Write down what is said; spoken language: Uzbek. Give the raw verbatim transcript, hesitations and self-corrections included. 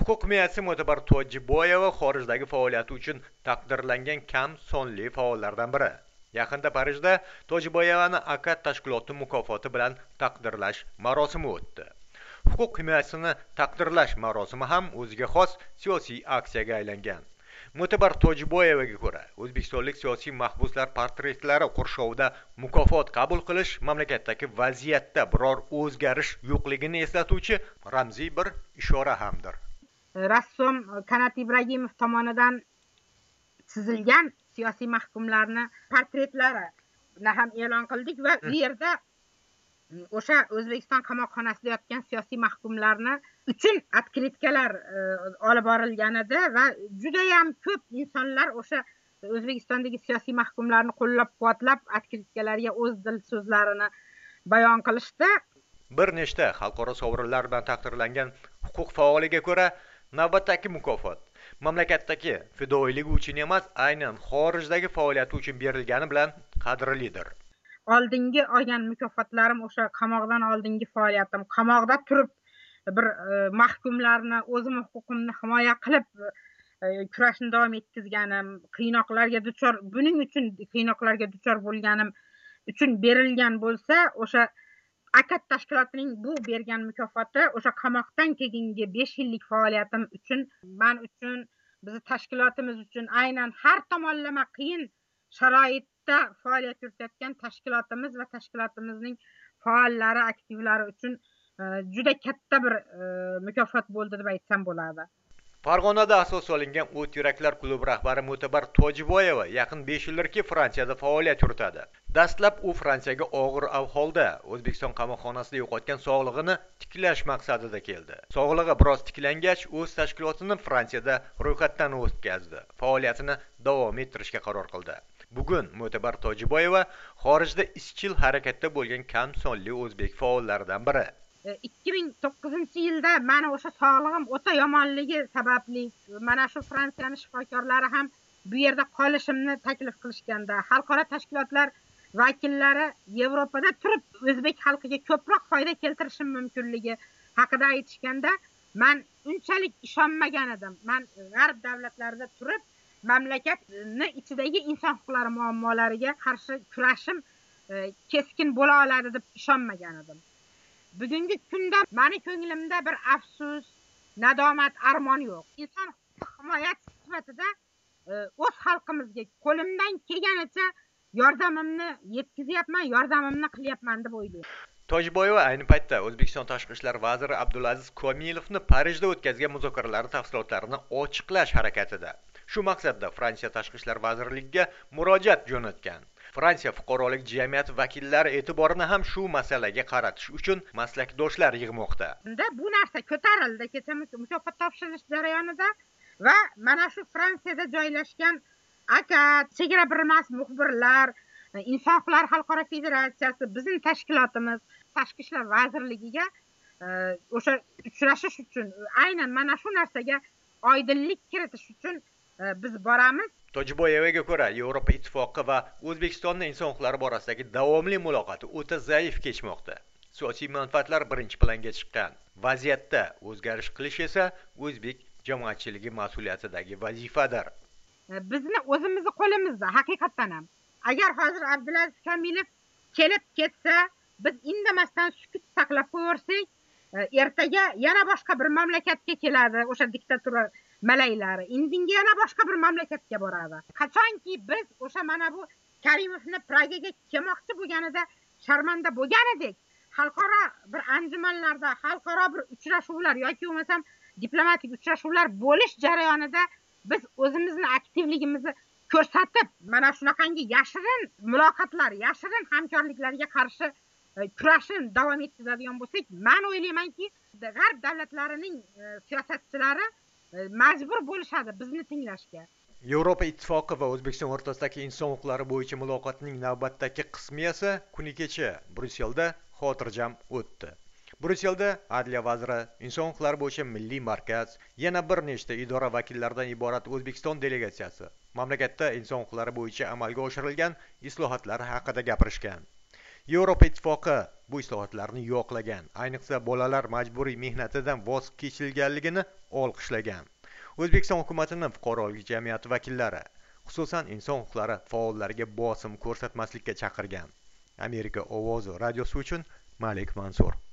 Huquq himoyachisi Mo'tabar Tojiboyeva xorijdagi faoliyati uchun taqdirlangan kam sonli faollardan biri. Yaqinda Parijda Tojiboyevani Akad tashkiloti mukofoti bilan taqdirlash marosimi o'tdi. Huquq himoyachisini taqdirlash marosimi ham o'ziga xos siyosiy aksiyaga aylangan. Mo'tabar Tojiboyevaga ko'ra, O'zbekistonlik siyosiy mahbuslar portretlari qurshovida mukofot qabul qilish mamlakatdagi vaziyatda biror o'zgarish yo'qligini eslatuvchi ramziy bir ishora hamdir. Rassom Kanat Ibragimov tomonidan chizilgan siyosiy mahkumlarni portretlarini ham e'lon qildik va bu yerda o'sha O'zbekiston qamoqxonasida yotgan siyosiy mahkumlarni uchun otkritkalar olib borilganida va juda ham ko'p insonlar o'sha O'zbekistondagi siyosiy mahkumlarni qo'llab-quvvatlab otkritkalarga o'z dil so'zlarini bayon qilishdi. Bir nechta xalqaro sovrinlar bilan taqdirlangan huquq faoliga ko'ra, navbatdagi mukofot mamlakatdagi fidoyiligi uchun emas, aynan xorijdagi faoliyati uchun berilgani bilan qadrlidir. Oldingi olgan mukofotlarim o'sha qamoqdan oldingi faoliyatim, qamoqda turib bir mahkumlarni o'zim huquqimni himoya qilib kurashni davom etkizganim, qiynoqlarga duchor, buning uchun qiynoqlarga duchor bo'lganim uchun berilgan bo'lsa, o'sha Akad tashkilotining bu bergan mukofoti o'sha qamoqdan keyingi besh yillik faoliyatim uchun, men uchun, bizning tashkilotimiz uchun aynan har tomonlama qiyin sharoitda faoliyat yuritayotgan tashkilotimiz va tashkilotimizning faollari, aktivlari uchun juda katta bir mukofot bo'ldi deb aytsam bo'ladi. Farg'onada asos solingan O't yuraklar klubi rahbari Mo'tabar Tojiboyeva yaqin besh yildirki Fransiyada faoliyat yuritadi. Dastlab u Fransiyaga og'ir ahvolda O'zbekiston qamoqxonasida yo'qotgan sog'lig'ini tiklash maqsadida keldi. Sog'lig'i biroz tiklangach, o'z tashkilotini Fransiyada ro'yxatdan o'tkazdi. Faoliyatini davom ettirishga qaror qildi. Bugun Mo'tabar Tojiboyeva xorijda izchil harakatda bo'lgan kam sonli o'zbek faollaridan biri. ikki ming to'qqizinchi yilda mana o'sha sog'lig'im o'ta yomonligi sababli mana shu Fransiyani shifokorlari ham bu yerda qolishimni taklif qilishganda, xalqaro tashkilotlar vakillari Yevropada turib o'zbek xalqiga ko'proq foyda keltirishim mumkinligi haqida aytishganda, men unchalik ishonmagan edim. Men g'arb davlatlarida turib mamlakatni ichidagi inson huquqlari muammolariga qarshi kurashim keskin bo'la oladi deb ishonmagan edim. Bugungi kunda meni ko'nglimda bir afsus, nadomat, armon yo'q. Inson himoyachisi sifatida o'z xalqimizga qo'limdan kelganicha yordamimni yetkazyapman, yordamimni qilyapman deb o'ylayman. Tojiboyeva ayni paytda O'zbekiston tashqi ishlar vaziri Abdulaziz Komilovni Parijda o'tkazgan muzokaralar tafsilotlarini ochiqlash harakatida. Shu maqsadda Fransiya tashqi ishlar vazirligiga murojaat jo'natgan. Fransiya fuqarolik jamiyati vakillari e'tiborini ham shu masalaga qaratish uchun maslakdoshlar yig'moqda. Bu narsa ko'tarildi kecha mukofot topshirish jarayonida va mana shu Fransiyada joylashgan Akad, chegara bilmas muxbirlar, Inson huquqlari xalqaro federatsiyasi, bizning tashkilotimiz tashqi ishlar vazirligiga o'sha uchrashish uchun, aynan mana shu narsaga oydinlik kiritish uchun biz boramiz. Tojiboyevaga ko'ra, Yevropa ittifoqi va O'zbekistonning inson huquqlari borasidagi davomli muloqoti o'ta zaif kechmoqda. Siyosiy manfaatlar birinchi planga chiqqan. Vaziyatda o'zgarish qilish esa o'zbek jamoatchiligi mas'uliyatidagi vazifadir. Bizni o'zimizni qo'limizda, haqiqatan ham. Agar hozir Abdulaziz Komilov kelib ketsa, biz indamasdan sukut saqlab qo'yarsak, ertaga yana boshqa bir mamlakatga keladi, o'sha diktatura malaylari. Indinga yana boshqa bir mamlakatga boradi. Qachonki biz o'sha mana bu Karimovni Pragaga kelmoqchi bo'lganida sharmanda bo'lgan edik, xalqaro bir anjumanlarda, xalqaro bir uchrashuvlar yoki bo'lmasam diplomatik uchrashuvlar bo'lish jarayonida biz o'zimizni aktivligimizni ko'rsatib, mana shunaqangi yashirin muloqotlar, yashirin hamkorliklarga qarshi kurashni davom ettiradigan bo'lsak, men o'ylaymanki, g'arb davlatlarining siyosatchilari majbur bo'lishadi bizni tinglashga. Yevropa ittifoqi va O'zbekiston o'rtasidagi inson huquqlari bo'yicha muloqotning navbatdagi qismi esa kuni kecha Bryusselda xotirjam o'tdi. Bryusselda Adliya vaziri, inson huquqlari bo'yicha milliy markaz, yana bir nechta idora vakillaridan iborat O'zbekiston delegatsiyasi mamlakatda inson huquqlari bo'yicha amalga oshirilgan islohotlar haqida gapirishgan. Yevropa ittifoqi bu islohotlarni yoqlagan, ayniqsa bolalar majburiy mehnatidan voz kechilganligini olqishlagan. O'zbekiston hukumatining fuqarolik jamiyati vakillari, xususan inson huquqlari faollariga bosim ko'rsatmaslikka chaqirgan. Amerika ovozi radiosi uchun Malik Mansur.